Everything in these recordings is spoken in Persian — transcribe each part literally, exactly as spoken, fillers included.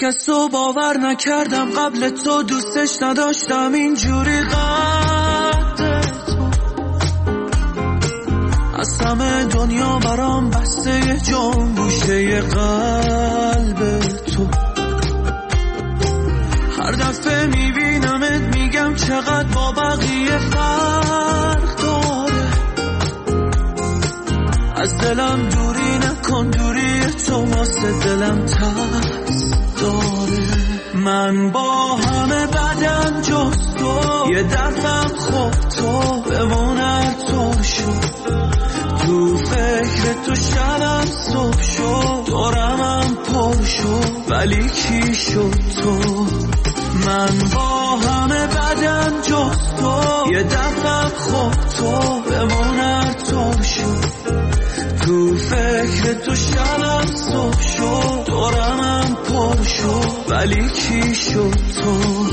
کسو باور نکردم قبل تو، دوستش نداشتم اینجوری قد تو. از همه دنیا برام بسته جان گوشه قلب تو. هر دفعه میبینمت میگم چقدر با بقیه فرق داره. از دلم دوری نکن، دوری تو واسه دلم ترس داره. من با همه بدن جز تو، یه دفعم خوب تو بمونه تو شد. تو فکر تو شبم صبح شد، دورمم پر شد ولی کی شد تو. من با همه بدن جز تو، یه دفعم خوب تو بمونه تو شد. تو فکر تو شبم صبح شد، دورمم پر شد ولی کی شد تو.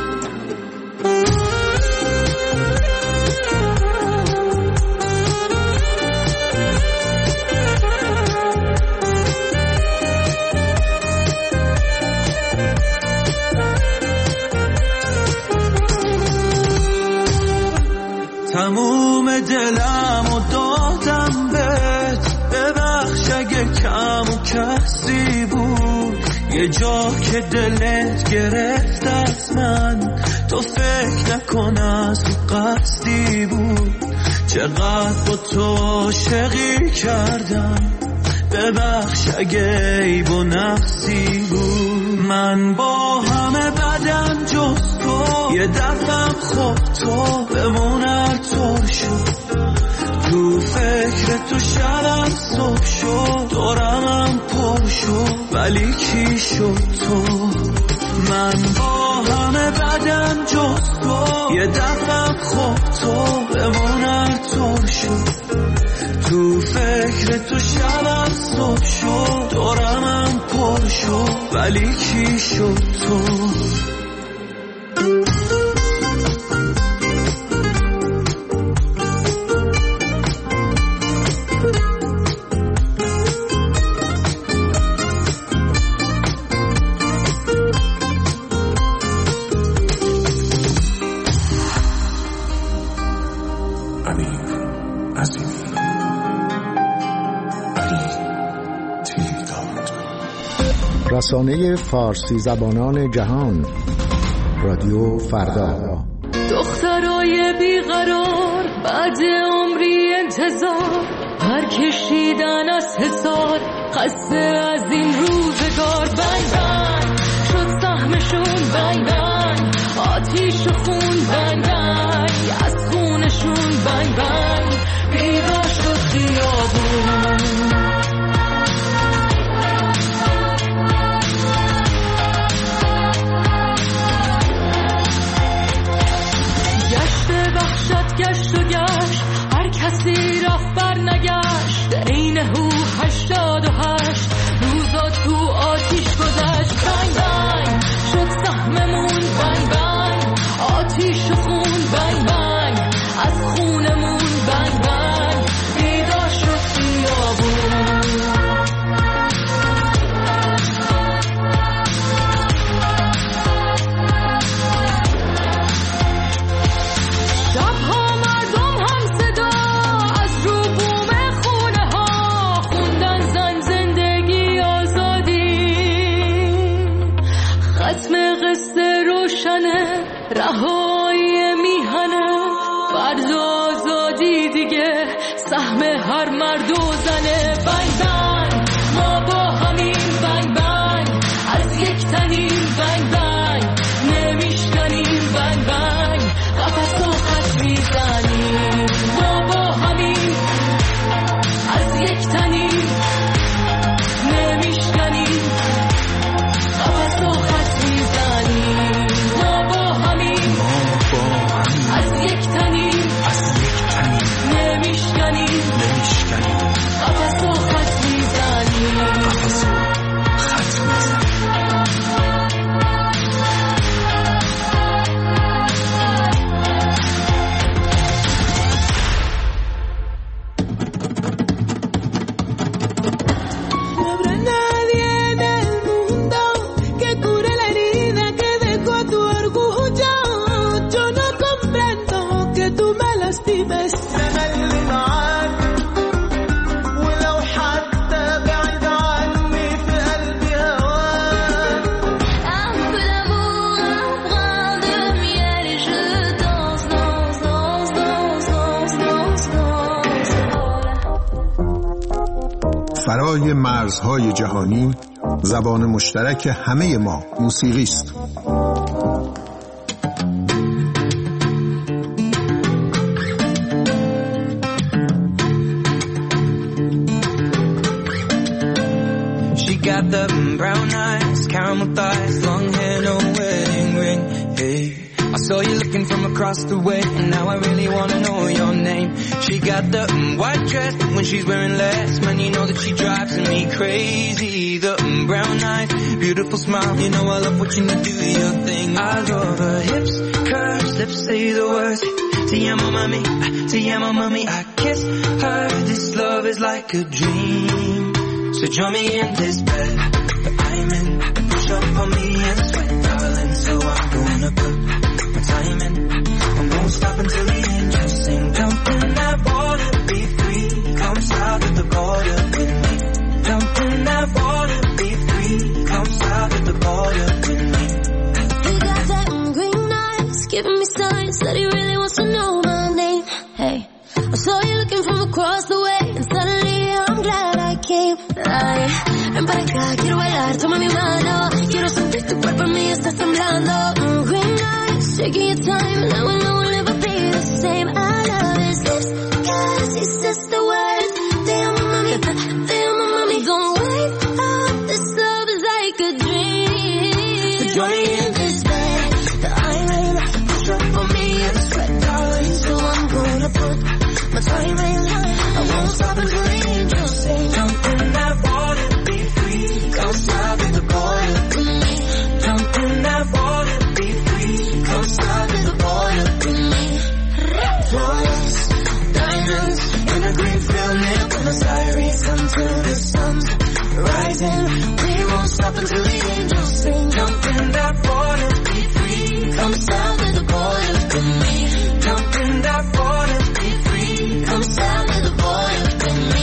تموم دلم و دادم بهت، ببخش اگه کم و کسی بود. یه جا که دلت گرفت از من، تو فکر نکن از قصدی بود. چقدر با تو عاشقی کردم، ببخش اگه عیب و نقصی بود. من با همه بدن جز تو، یه دفعم خوب تو بمونه تو شد. تو فکر تو شبم صبح شد، دورمم پر شد ولی کی شد تو. من با همه بدن جز تو، یه دفعم خوب تو بمونه تو شد. تو فکر تو شبم صبح شد، دورمم پر شد ولی کی شد تو. رسانه فارسی زبانان جهان، رادیو فردا. دخترای بیقرار بعد عمری انتظار، پر کشیدن از حصار، خسته از این روزگار. بنگ بنگ شد سهمشون، بنگ بنگ آتیش و خون، بنگ بنگ از خونشون، بنگ بنگ بیدار شد خیابون. گشت و گشت هر کسی رفت بر نگشت، عین هو هشتاد و هشت روزا تو آتیش گذشت. بنگ بنگ شد سهممون، بنگ بنگ آتیش و خون، بنگ بنگ از خونمون، بنگ بنگ بیدار شد خیابون. رهایی میهنه فرد و آزادی دیگه، سهم هر مرد و زنه. بنگ بنگ ما با همین، بنگ بنگ از یک تنیم، بنگ بنگ نمیشکنیم، بنگ بنگ قفص و خط میزنیم. ما با همین از یک تنیم، نمیشکنیم قفص و خط میزنیم. از یک تنیم، از یک تنیم نمیشکنیم، نمیشکنیم قفص و خط برای مرزهای جهانی زبان مشترک همه ما موسیقی است. Got the brown eyes, caramel thighs, long hair, no wedding ring. Hey, I saw you looking from across the way, and now I really wanna know your name. She got the um, white dress, but when she's wearing less, man, you know that she drives me crazy. The um, brown eyes, beautiful smile, you know I love watching you do your thing. I love her hips, curves, lips say the words. Te amo mami, te amo mami. I kiss her. This love is like a dream. So join me in this bed that I'm in. Push up on me and sweat, darling. So I'm gonna put my time in. I won't stop until the angels sing. Jump in that water, be free. Come south of the border with me. Jump in that water, be free. Come south of the border with me. You got that green eyes, giving me signs that he really wants to know my name. Hey, I saw you looking from across the way, and suddenly I'm glad I came. Ay, ven para acá, quiero bailar, toma mi mano. Quiero sentir tu cuerpo en mí, estás temblando. Mm, green eyes, taking your time, and I will know we'll never be the same. I love his lips, cause he says the words. Te amo mami, te amo mami. Don't wake up, this love is like a dream. So join me in this bed that I'm in. Push up on me and sweat, darling. So I'm gonna put my time in. I won't stop until the angels sing. Jump in that water, be free. Come south of the border with me. Jump in that water, be free. Come south of the border with me. Flawless diamonds in a green field near Buenos Aires until the sun's rising. We won't stop until the angels sing. Jump in that water, be free. Come south of the border with me. Jump in that water, be free. Come south of the border with me.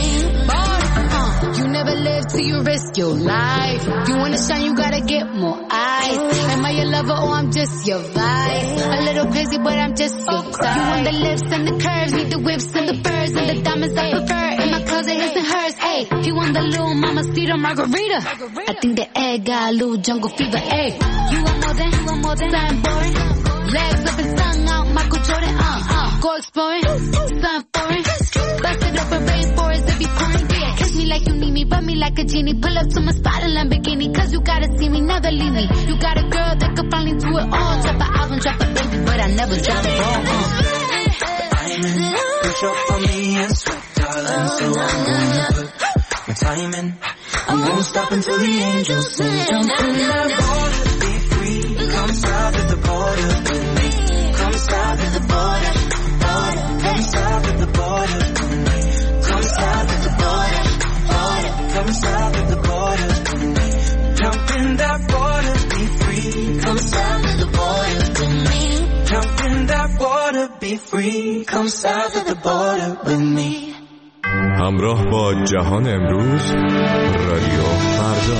Live till you risk your life. You wanna shine, you gotta get more eyes. Am I your lover or I'm just your vibe? A little crazy, but I'm just your type. You want the lips and the curves, need the whips and the furs and the diamonds I prefer. In my closet, his and hers. Hey, he want the little mamacita margarita. I think the egg got a little jungle fever. Hey, you want more than, you want more than something boring. Legs up and sung out, Michael Jordan. Uh, uh, go exploring, something foreign. Bust it up in rainforest, it be pouring. Catch me like you need me, rub me like a genie. Pull up to my spot in Lamborghini, cause you gotta see me, never leave me. You got a girl that could finally do it all. Drop an album, drop a baby, but I never drop it all. I'm in, push up on me and sweat, darling. So I'm gonna put my time in. I won't stop until the angels sing. Jump in that water, be free. Come south of the border with me. Come south of the border, border. Come south of the border with me. Come south of the border, border. Come south of the border with me. Jump in that water, be free. Come south of the border with me. Jump in that water, be free. Come south of the border with me. همراه با جهان امروز، رادیو فردا.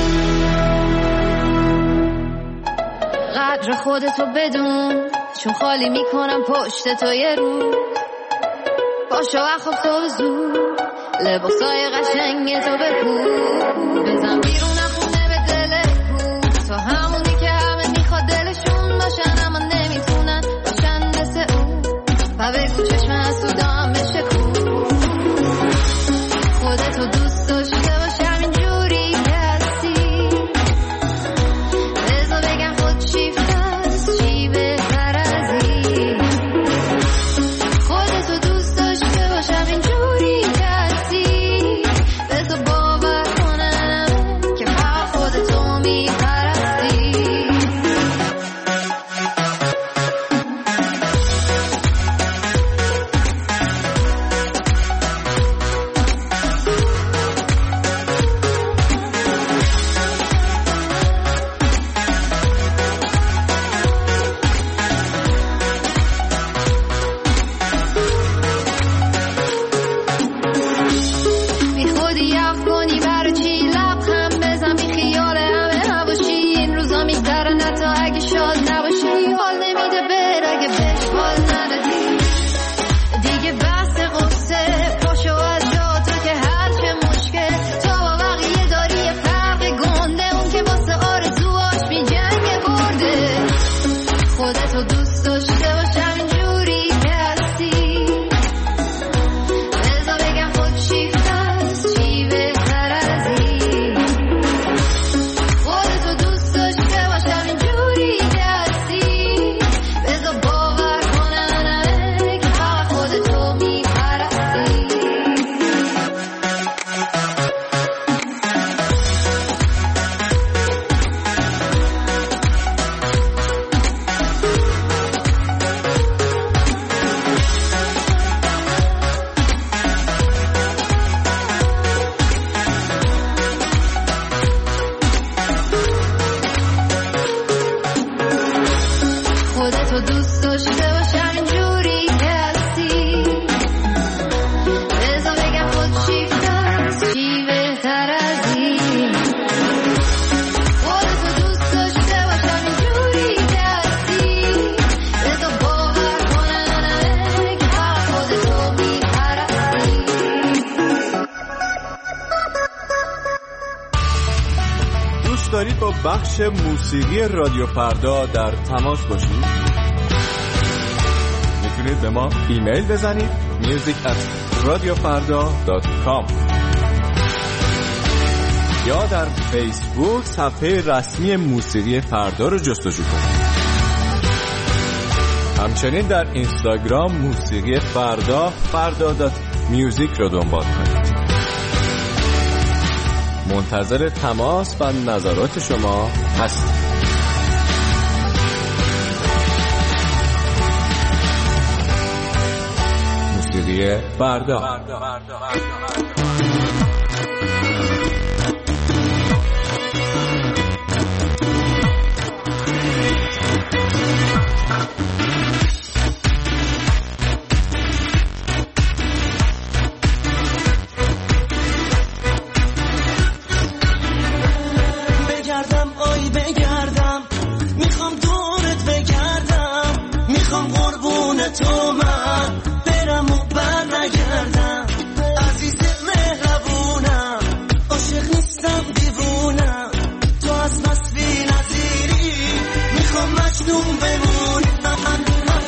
قدر خودتو بدون، چون خالی میکنم پشت تو یه رو. باشو اخواب تو زود، لباسای قشنگ تو بپوش. بزن بیرون خونه به دل کو، تو همونی که همه میخواد دلشون باشن اما نمیتونن باشن مثل اون. و بگو چشم حسودام بشه کو، خودتو دوست داشته باش همینجوری که هستی. بذار بگم خود شیفته است چی بهتر از این. خودتو دوست داشته باش همینجوری که هستی. بذار باور کنم که با بخش موسیقی رادیو فردا در تماس باشید؟ میتونید به ما ایمیل بزنید میوزیک ات رادیو فردا دات کام یا در فیسبوک صفحه رسمی موسیقی فردا رو جستجو کنید. همچنین در اینستاگرام موسیقی فردا فردا دات میوزیک رو دنبال کنید. منتظر تماس و نظرات شما هستیم. موسیقی فردا. تو من برم و بر نگردم، عزیز مهربونم، عاشق نیستم دیوونم، تو از مستی نظیری میخوام مجنون بمونم،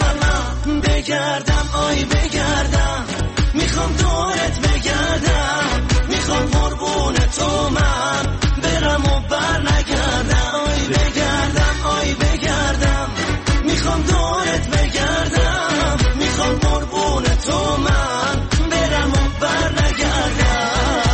بگردم آی بگردم، میخوام دورت بگردم، میخوام قربون تو من برم و بر نگردم، آی بگردم آی بگردم، میخوام دورت بگردم، میخوام قربون تو من برم و بر نگردم.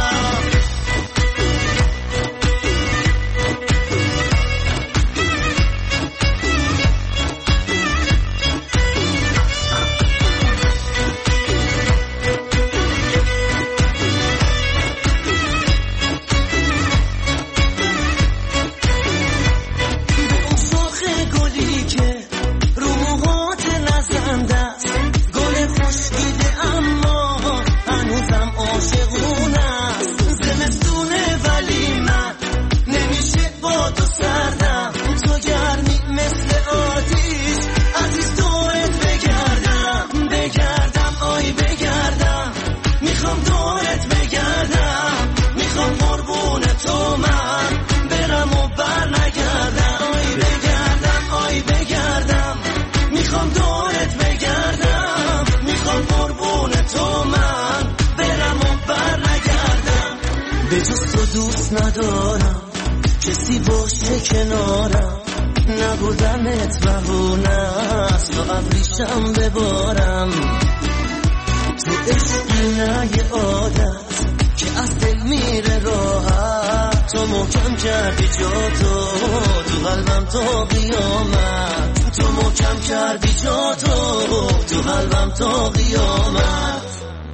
ندارم کسی باشه کنارم، نبودنت بهونه است تا ابریشم ببارم، تو عشقی نه یه عادت که از دل میره راحت، تو محکم کردی جا تو تو قلبم تا قیامت، تو محکم کردی جا تو تو قلبم تا قیامت.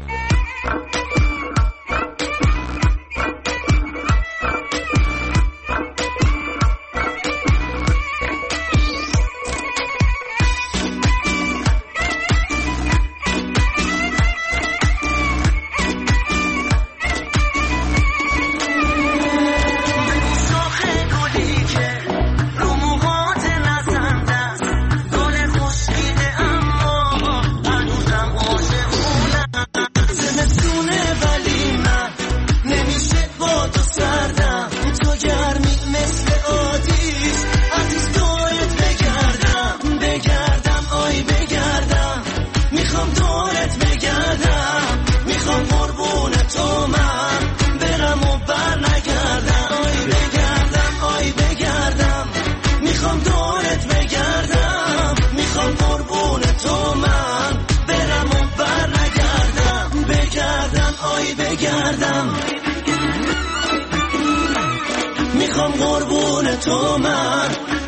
میخوام قربون تو من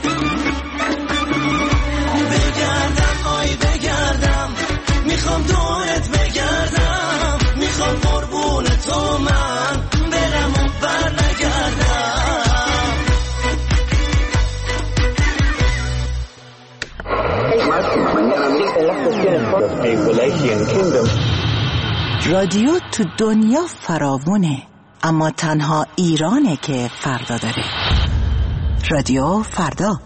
بگردم آی بگردم، میخوام دورت بگردم، میخوام قربون تو من برم و بر نگردم. رادیو تو دنیا فراوونه، اما تنها ایرانه که فردا داره. رادیو فردا.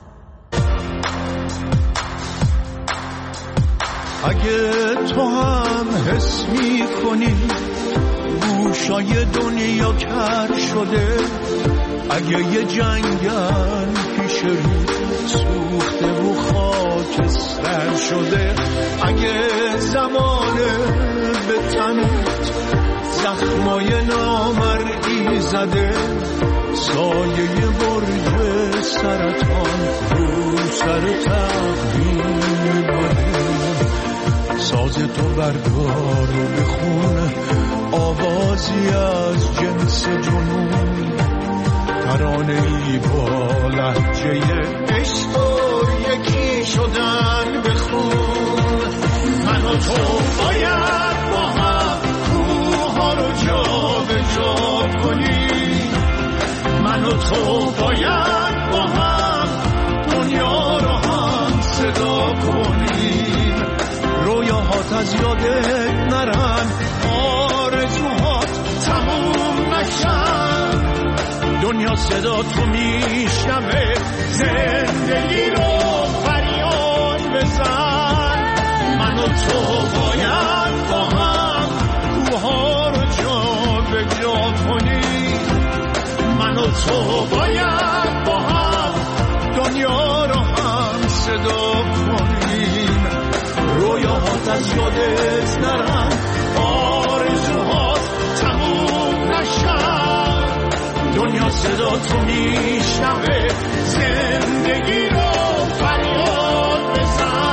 اگه تو هم حس می کنی گوشای دنیا کر شده، اگه یه جنگل پیش رو سوخته و خاکستر شده، اگه زمانه به تنت زخمای نامرئی زده، سایه برج سرطان رو سر تقویم بده، ساز تو بردار و بخون آوازی از جنس جنون، ترانه‌ای با لهجه عشق و یکی شدن بخون. من و تو باید با هم کوها رو جا به جا کنیم، من و تو باید با هم دنیا رو هم صدا کنیم. رویاهات از یادت نرن، آرزوهات تموم نشن، دنیا صدا تو میشنوه، زندگی رو فریاد بزن. من و تو باید با هم کوها رو جا به جا کنیم، من و تو باید با هم دنیا رو هم صدا کنیم. رویاهات از یادت نرن، آرزوهات تموم نشن، دنیا صدا تو میشنوه، زندگی رو فریاد بزن.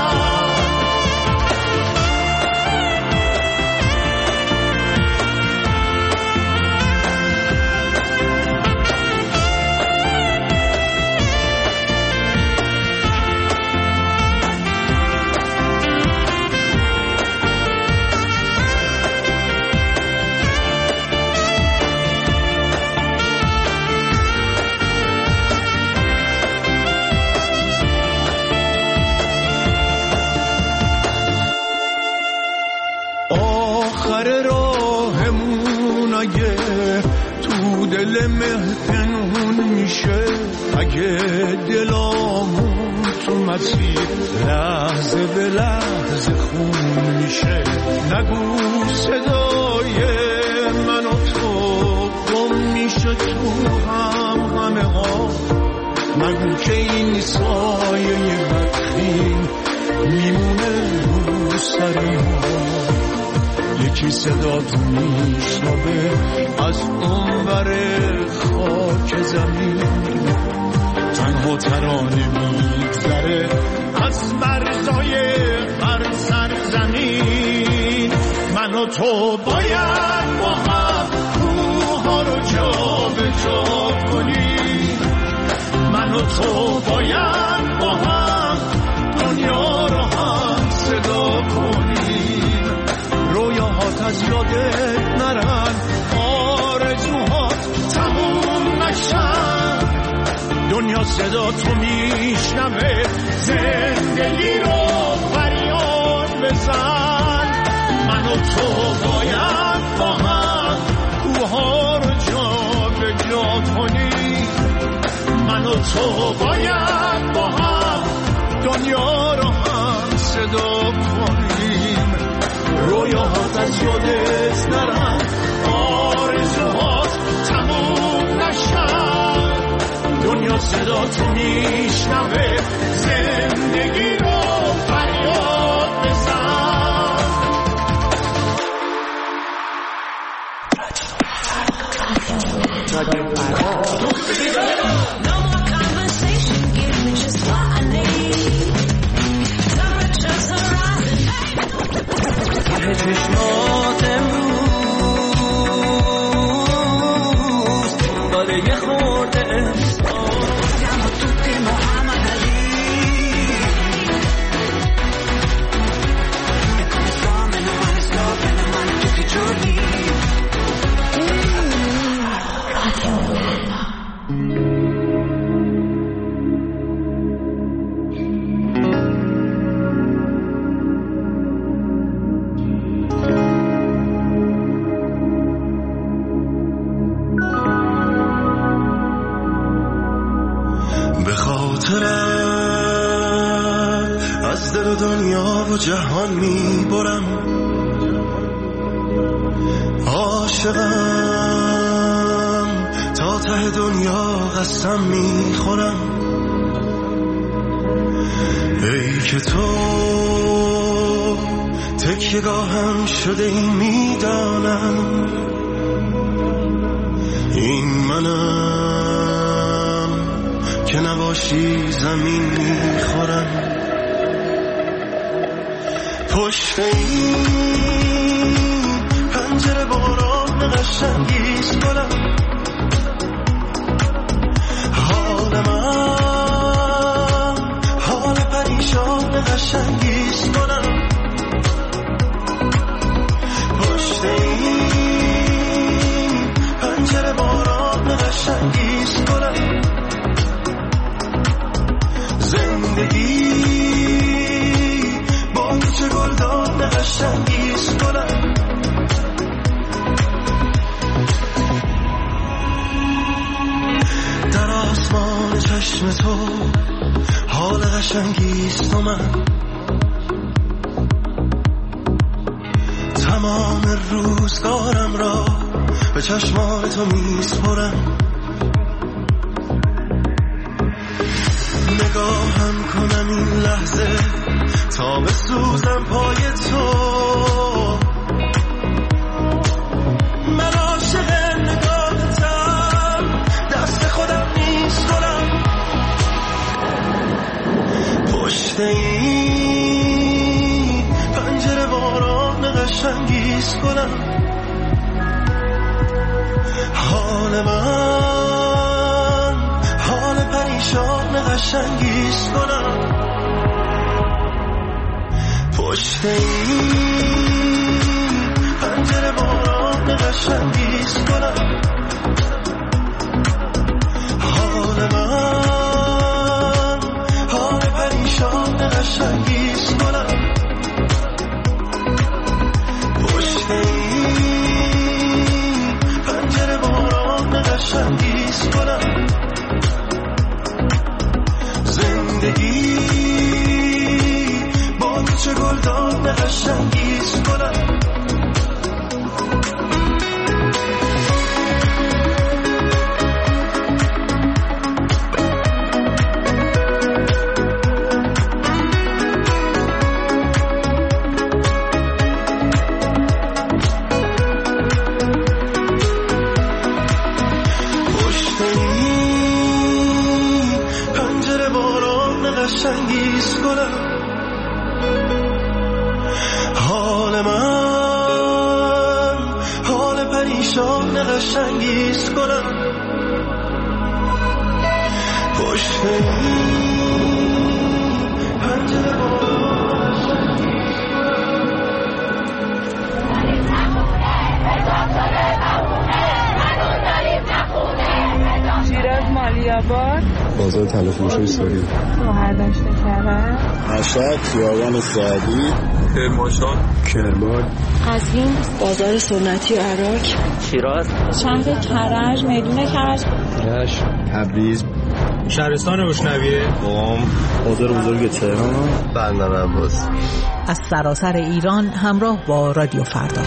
دل مهتنون میشه، اگه دلامون تو مسیر لحظه به لحظه خون میشه. نگو صدای من و تو گم میشه تو هم همه ها، نگو که این سایه بدخیم میمونه رو سر ما. یکی صدا تو میشنوه از اون بر خاک زمین، تنها ترانه میگذره از مرزای هر سرزمین. من و تو باید با هم کوها رو جا به جا کنیم، من و تو باید با هم دنیا رو هم صدا کنیم. رویاهات از یادت نرن، آرزوهات تموم نشن، دنیا صدا تو میشنوه، زندگی رو فریاد بزن. من و تو باید با هم کوها رو جا به جا کنیم، من و تو باید با هم دنیا رو هم صدا کنیم. رویاهات از یادت نرن، آرزوهات تموم نشن، دنیا صدا تو میشنوه، زندگی رو فریاد بزن. رادیو فردا. چشمات امروز داره یه خورده Siamo tutti Muhammad Ali e come fame non male scopre non male tutti i giorni. جهان میبرم، عاشقم تا ته دنیا قسم میخورم ای که تو تکیه‌گاهم شده ای میدانم این منم که نباشی زمین میخورم پشت این پنجره باران قشنگیست گلم حال من حال پریشان قشنگیست گلم پشت این پنجره باران قشنگیست گلم زندگی با تو چه گلدان قشنگیست گلم در آسمان چشم تو حال قشنگیست و من تمام روزگارم را به چشمان تو میسپرم نگاهم کنم این لحظه تا بسوزم پای تو من عاشق نگاهتم دست خودم نیست گلم پشت این پنجره باران قشنگیست گلم حال من حال پریشان قشنگیست گلم پشت این پنجره باران قشنگیست گلم حال من حال پریشان قشنگیست گلم پشت این پنجره باران قشنگیست گلم زندگی با تو چه گلدان قشنگیست گلم قشنگیست گلم حال من حال پریشان قشنگیست گلم پشت این پنجره باران شیراز مالیاباد بازار تلفروشی سوری مهردشت کرد مشهد خیابان سعدی کرمانشاه کرمان قزوین بازار سنتی و عراق شیراز شهر کرج میدون کرج رشت تبریز شهرستان روشنویه قم بازار بزرگ تهران بندر عباس از سراسر ایران همراه با رادیو فردا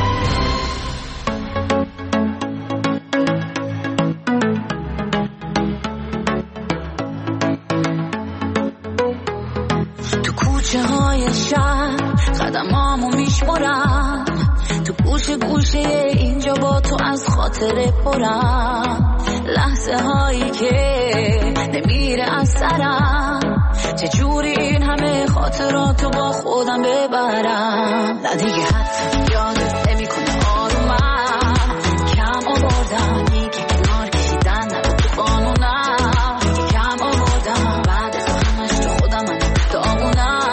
قدمامو میشمارم تو گوشه گوشه اینجا با تو از خاطره پرم لحظه هایی که نمیره از سرم چجوری این همه خاطراتو با خودم ببرم نه دیگه حتی یادت نمی کنه آرومم کم آوردم دیگه کنار کشیدن نبود تو قانونم کم آوردم بعد از همش تو خودم من دامونم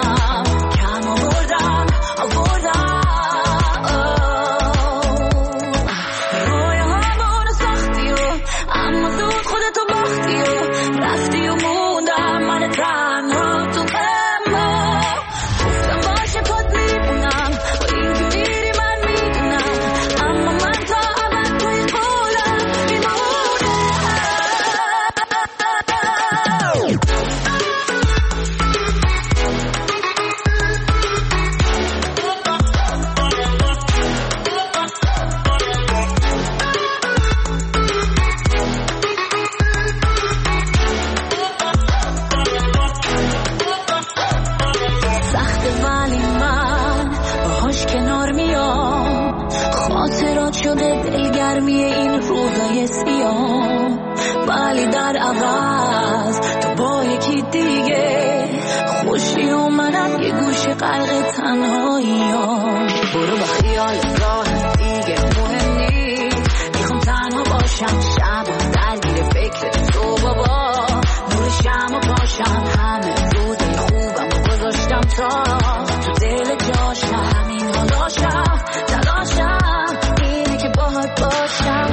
گرمی این روزای سیاه، ولی در عوض تو با یکی دیگه خوشی اومدم یه گوشه غرق تنهایی ها. برو با خیال راه دیگه مهم نیست، میخوام تنها باشم شب و درگیر فکر تو بابا، نور شمع باشم همه روزای خوبم گذاشتم تا تو دل جاشم، همین حالاشم تلاشم اینه که باهات باشم.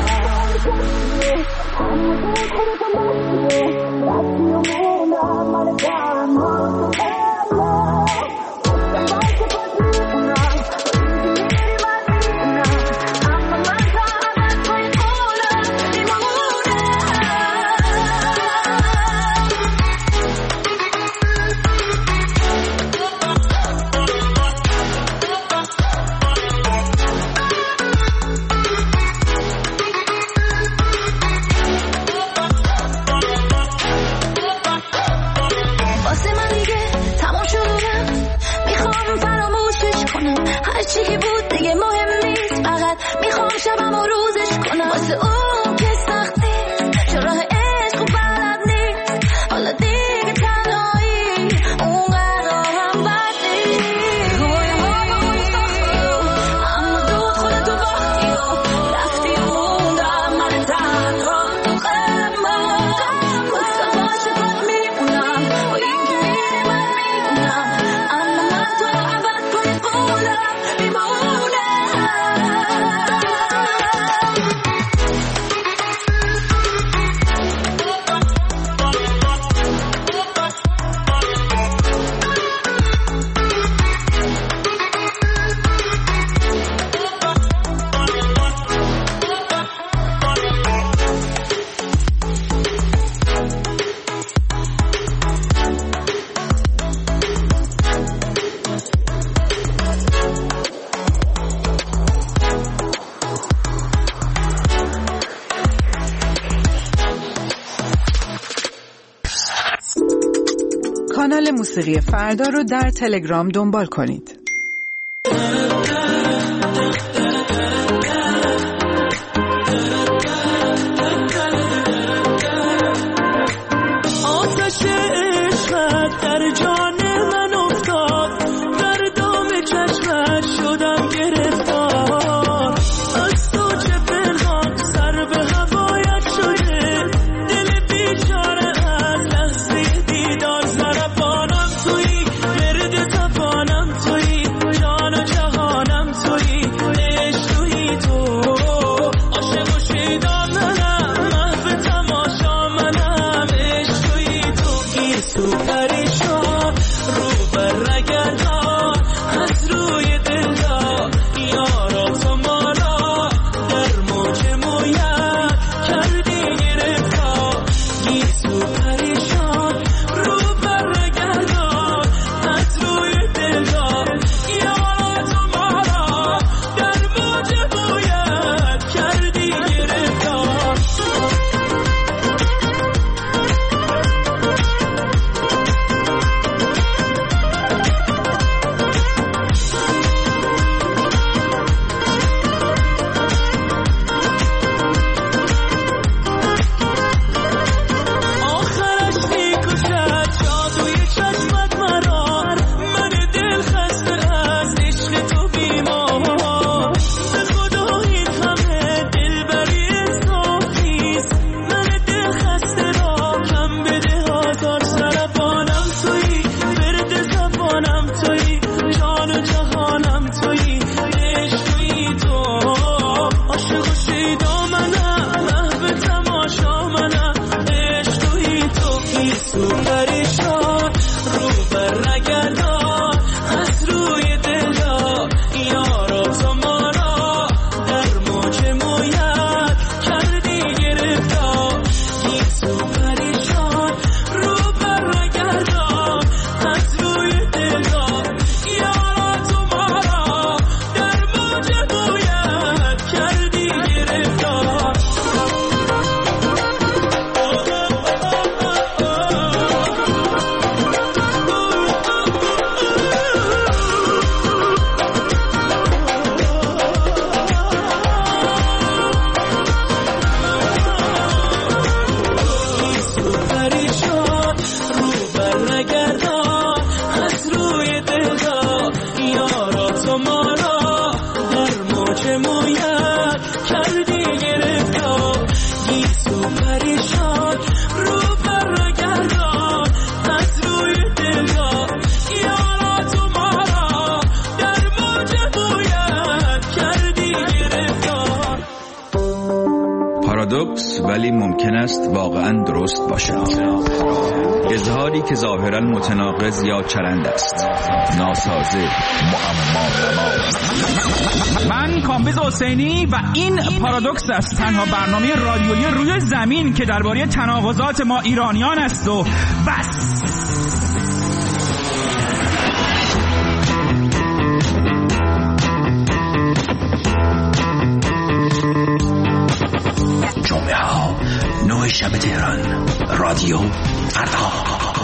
چی که بود دیگه مهم نیست، فقط میخوام شبم و روزش کنم. واسه اون که سختی چه راه عشق و بلد نیست، حالا دیگه تنهایی اونقدر هم بد نیست. روی ما با اون ساختی اما دود خودتو باختی و رفتی و موندم من تنها تو غمم. خودت باشه خود میمونم با این که میره من میمونم، اما من تو رو عوض کنی قولم کانال موسیقی فردا رو در تلگرام دنبال کنید. آتش عشقت در جان من افتاد، در دام چشمت شدم گرفتار. از تو چه پنهان سر به هوایت شده، دل بیچاره از لحظه دیدار زربانم توی، مرد تپانم توی. پارادوکس ولی ممکن است واقعا درست باشد. اظهاری که ظاهرا متناقض یا چرند است، ناسازه، معما نما. من کامبیز حسینی و این پارادوکس است، تنها برنامه رادیویی روی زمین که درباره تناقضات ما ایرانیان است و بس. جمعه ها نه شب تهران، رادیو فردا.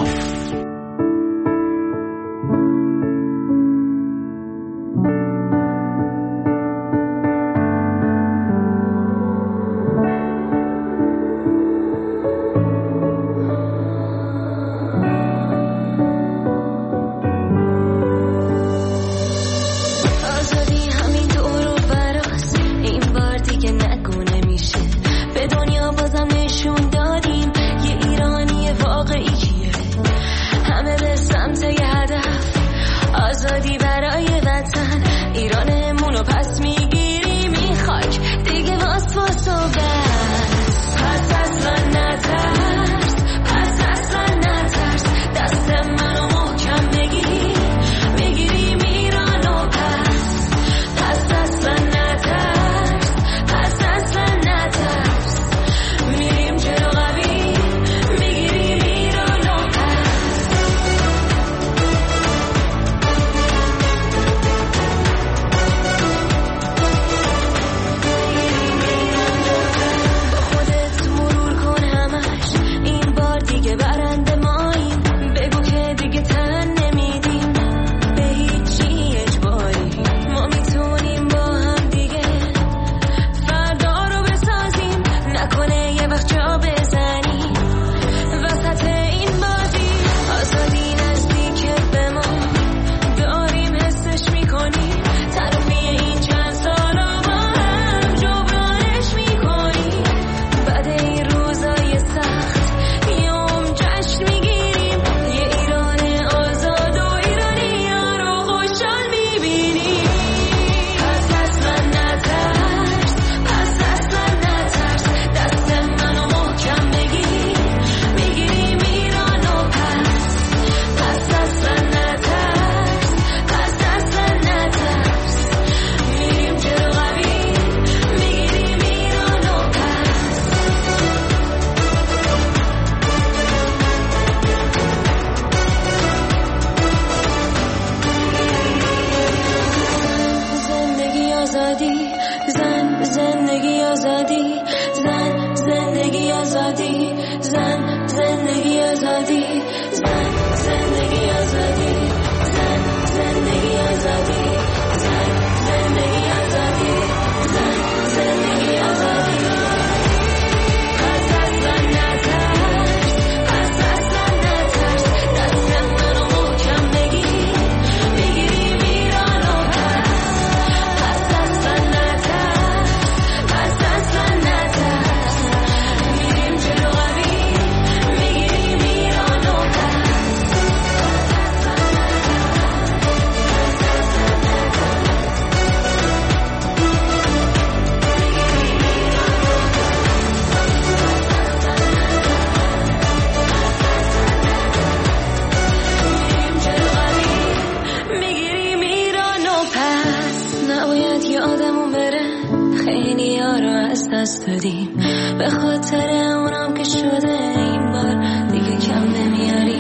به خاطر اونم که شده این بار دیگه کم نمیاری.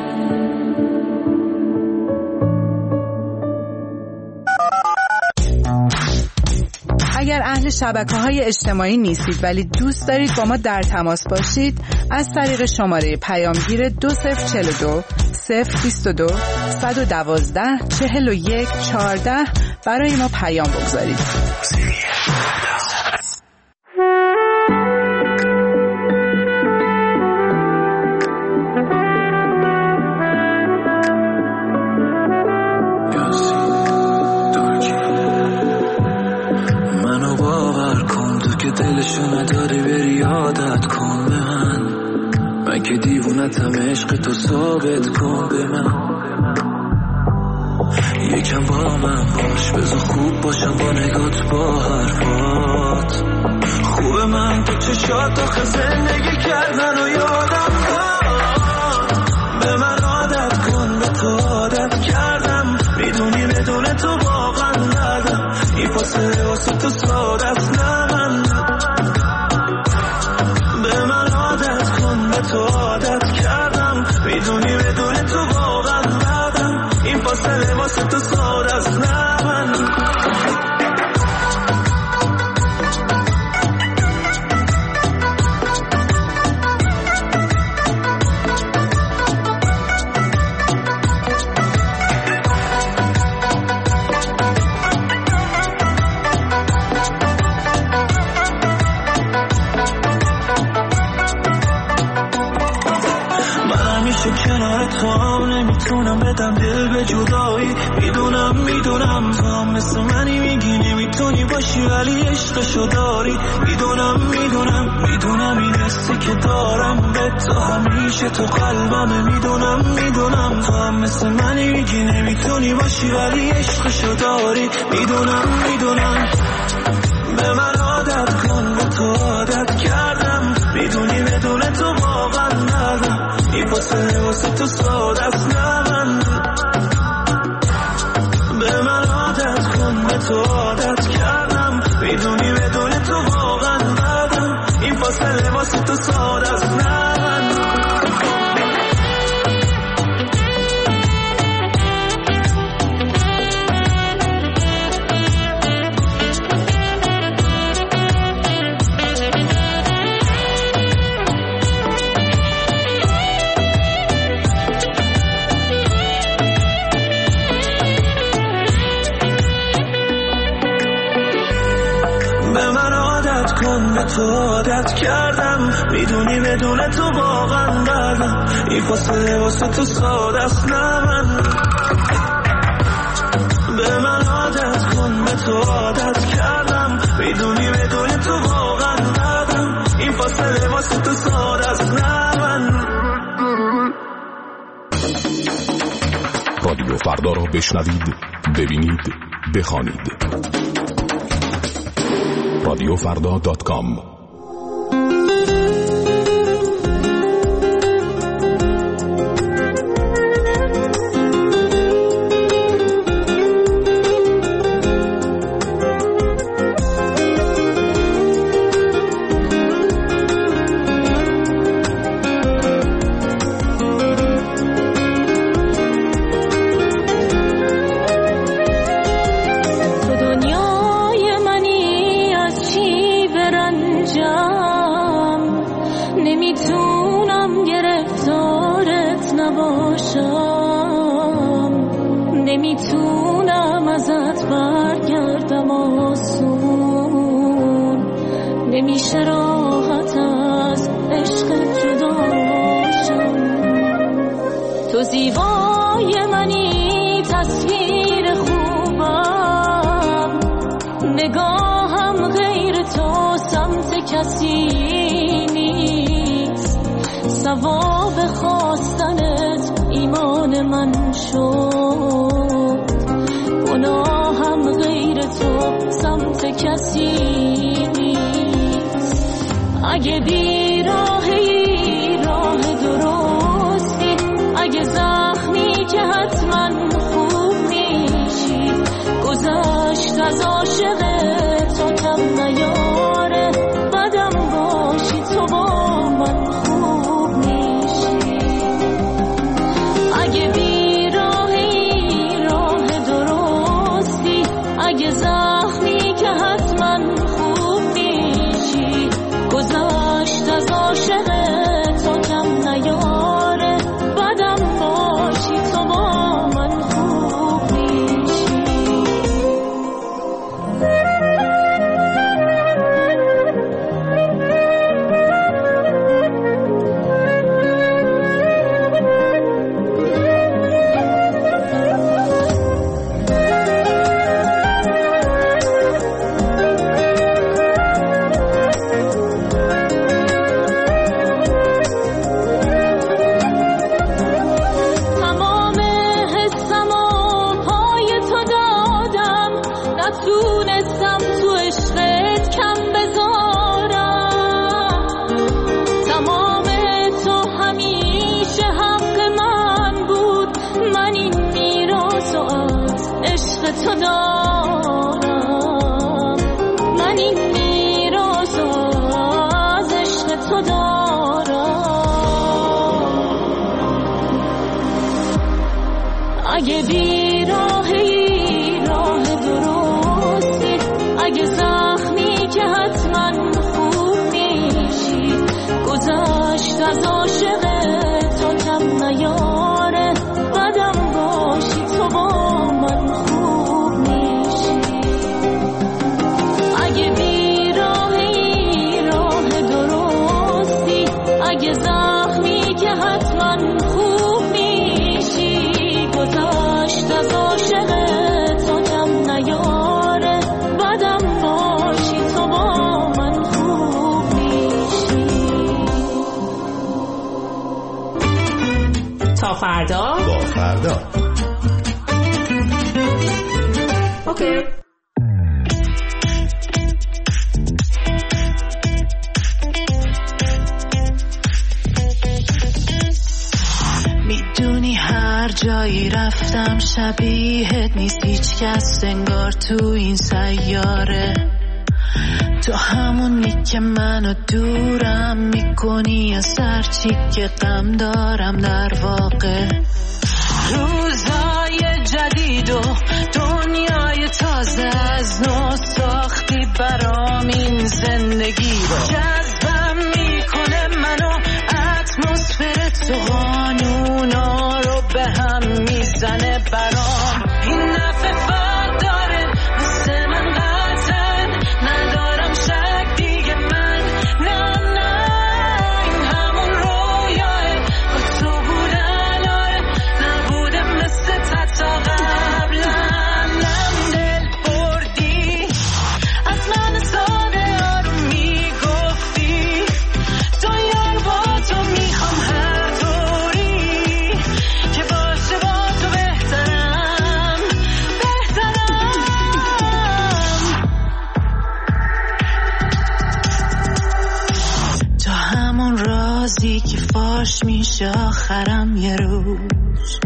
اگر اهل شبکه‌های اجتماعی نیستید ولی دوست دارید با ما در تماس باشید، از طریق شماره پیامگیر دو صفر چهل و دو صفر بیست و دو صد و دوازده چهل و یک چهارده برای ما پیام بگذارید. که دیوونتم عشق تو ثابت کن به من، یکم با من باش بذار خوب باشم با نگات با حرفات. خوبه به من تو چشات آخه زندگی کردن و یادم داد. به من عادت کن به تو عادت کردم، میدونی بدون تو واقعا ندم، این فاصله واسه تو ساده است نه من. به من عادت کن به تو عادت کردم، میدونی بدون تو واقعا ندم، این فاصله واسه تو ساده است نه من. نمیتونم بدم دل به جدایی، میدونم میدونم تو هم مثل منی، میگی نمیتونی باشی ولی عشقشو داری. میدونم میدونم میدونم این حسی که دارم به تو همیشه تو قلبمه. میدونم میدونم تو هم مثل منی، میگی نمیتونی باشی ولی عشقشو داری. میدونم میدونم به من عادت کن به تو عادت کردم، میدونی بدون تو واقعا ندم، این فاصله واسه تو ساده است نه من. به من عادت کن به تو عادت کردم، میدونی بدون تو واقعا ندم، این فاصله واسه تو ساده است نه من. تو عادت کردم، میدونی بدون تو واقعا دردم، این فاصله واسه تو ساده است نه من. به من عادت کن به تو عادت کردم، میدونی بدون تو واقعا دردم، این فاصله واسه تو ساده است نه من. رادیو فردا را بشنوید، ببینید، بخوانید. رادیو فردا دات کام. اگه بی راهی راه درستی، اگه زخمی که حتما خوب میشی، گذشت از عاشق تا کم نیاره، بدم باشی تو با من خوب میشی. اگه بی راهی راه درستی، اگه زخمی که حتما خوب میشی، گذشت از عاشق تا کم نیاره، بدم باشی تو با من خوب میشی. از عاشق تو کم نیاره بدم باشی تو با من خوب میشی اگه بیراهی راه درستی اگه زخمی که حتما خوب میشی گذشت از عاشق تو کم نیاره بدم باشی تو با من خوب میشی تا فردا با فردا اوکی میدونی هر جایی رفتم شبیهت نیست هیچ کس انگار تو این سیاره تو همونی که منو دورم میکنی از هرچی که غم دارم در واقع روزای جدید و دنیای تازه از نو ساختی برام این زندگی رو جذبم میکنه منو اتمسفر تو قانونا رو به هم میزنه برام این نفع فرق داره مثل من قطعا ندارم شک دیگه من نه نه این همون رویاه با تو بودن آره نبوده مثل تا قبلم نم دل بردی از من ساده آروم میگفتی تو یار با تو میخوام هر طوری که باشه با تو بهترم بهترم تو همون رازی که فاش میشه آخرم یه روز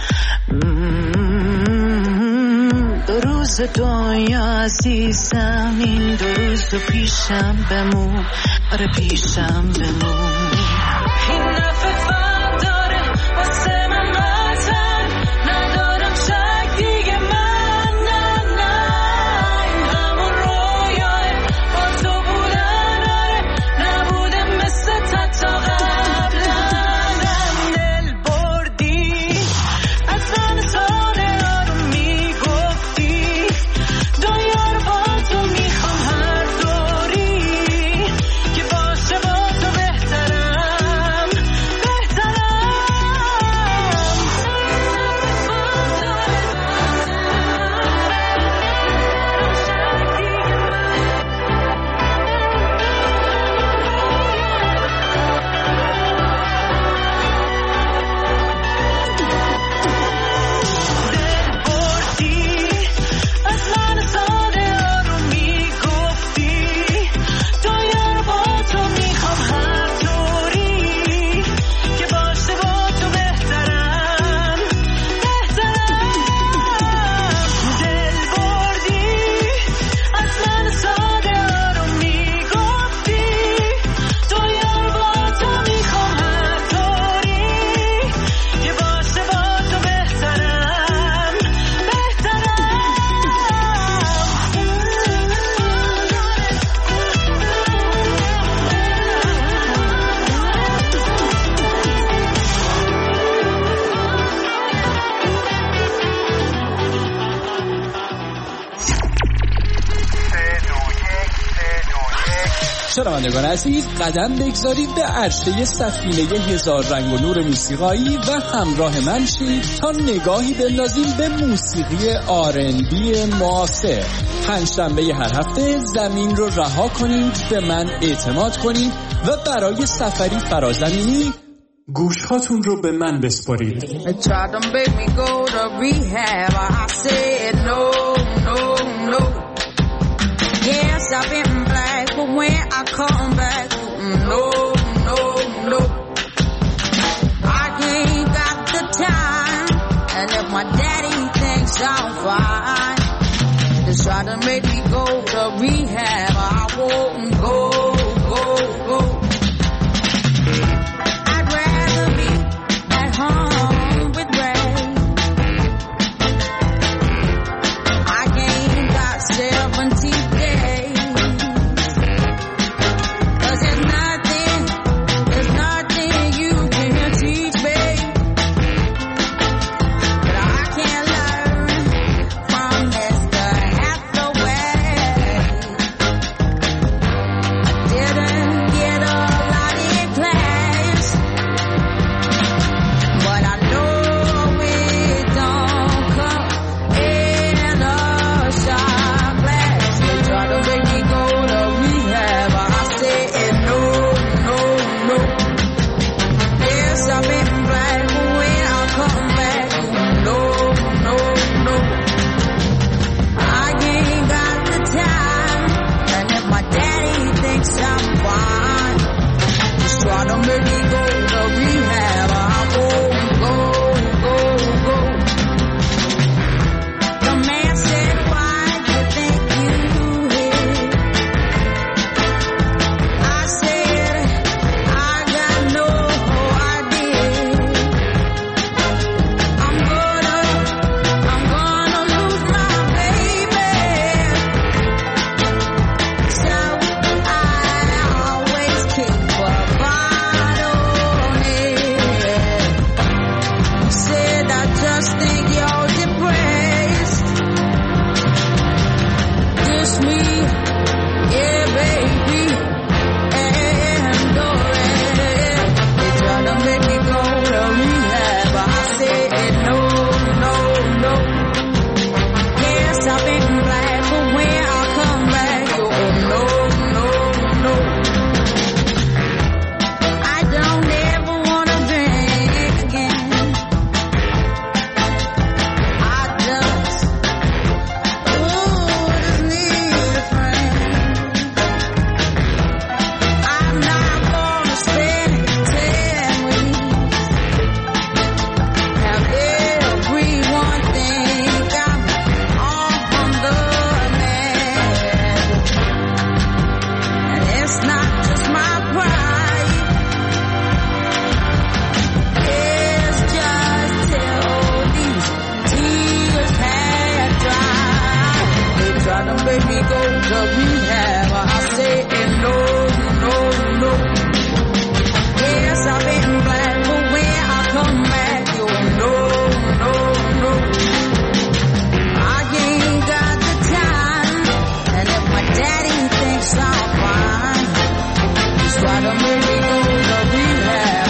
دو روز دنیا عزیزم این دو روز رو پیشم بمون آره پیشم بمون این نفع فرق داره واسه من قطعا ندارم شک دیگه من نه نه این همون رویاه با تو بودن آره نبوده مثل تا قبلم دل بردی از من ساده آروم میگفتی دنیا رو با تو میخوام هر طوری که باشه با تو بهترم بهترم بردی از من ساده آروم میگفتی دنیا رو با تو میخوام هر طوری که باشه با تو بهترم بهترم دل بردی از من ساده آروم میگفتی دنیا رو با تو میخوام هر طوری که باشه با تو بهترم بهترم شنوندگان عزیز قدم بگذارید به عرشه سفینه هزار رنگ و نور موسیقایی و همراه من شید تا نگاهی بندازیم به موسیقی آر ان بی معاصر. پنجشنبه هر هفته زمین رو رها کنید، به من اعتماد کنید و برای سفری فرازمینی گوشهاتون رو به من بسپارید. Yes, I've been black, but when I come back, no, no, no. I ain't got the time, and if my daddy thinks I'm fine, just try to make me go to rehab. I won't go, go, go. I'd rather be at home with Ray. I ain't got seventeen days. to make me go to rehab.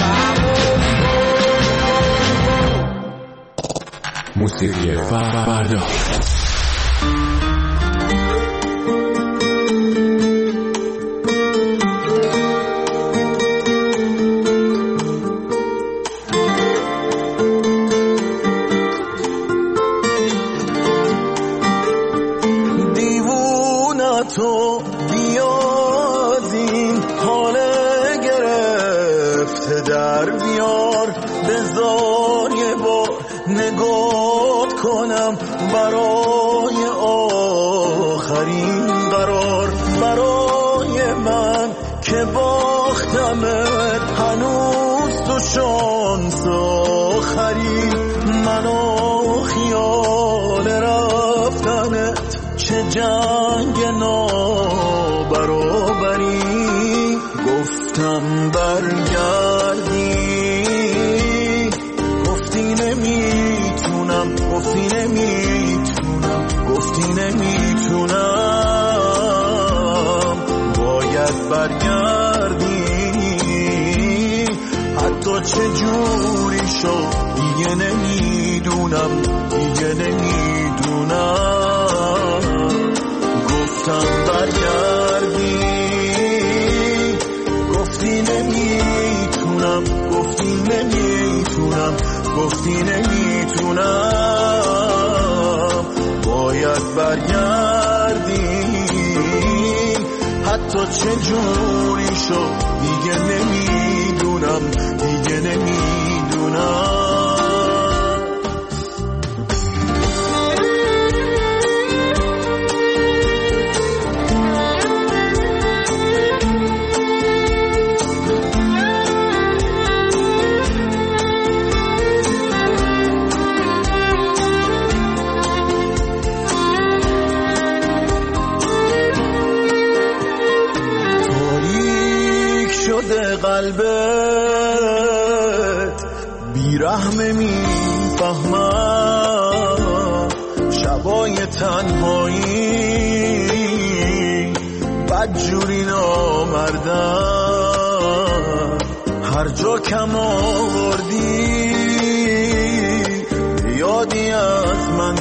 موسیقی فردا. تو بیاد این حال گرفته در بیار بذار یه بار نگاه کنم برای آخرین قرار برای من که باختمت هنوز تو شانس آخری منو خیال رفتنت چه جنگ نابرابری گفتم برگردی گفتی نمیتونم گفتی نمیتونم گفتی نمیتونم باید برگردی حتی چه جوری شد دیگه نمیدونم دیگه نمیدونم گفتم برگردی گفتی نمیتونم گفتی نمیتونم گفتی نمیتونم باید برگردی حتی چه جوری شد دیگه نمیدونم دیگه نمیدونم قلبت بیرحمه میفهمم شبای تنهایی بدجوری نامردم هر جا کم آوردی یادی از من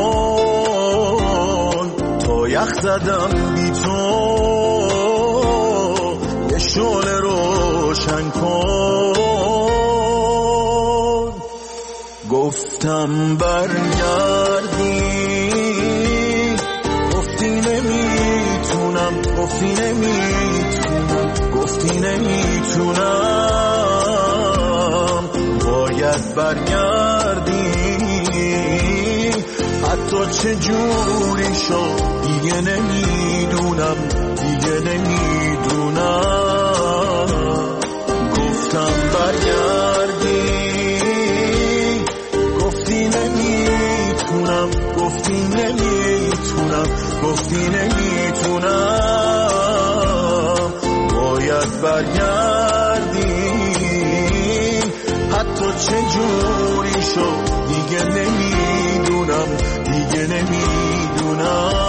کن تا یخ زدم بی تو یه شعله روشن کن گفتم برگردی گفتی نمیتونم گفتی نمیتونم گفتی نمیتونم باید برگردی حتی چه جوری شد دیگه نمیدونم دیگه نمیدونم گفتم برگردی گفتی نمیتونم گفتی نمیتونم گفتی نمیتونم باید برگردی حتی چه جوری شد دیگه نمیدونم دیگه نمیدونم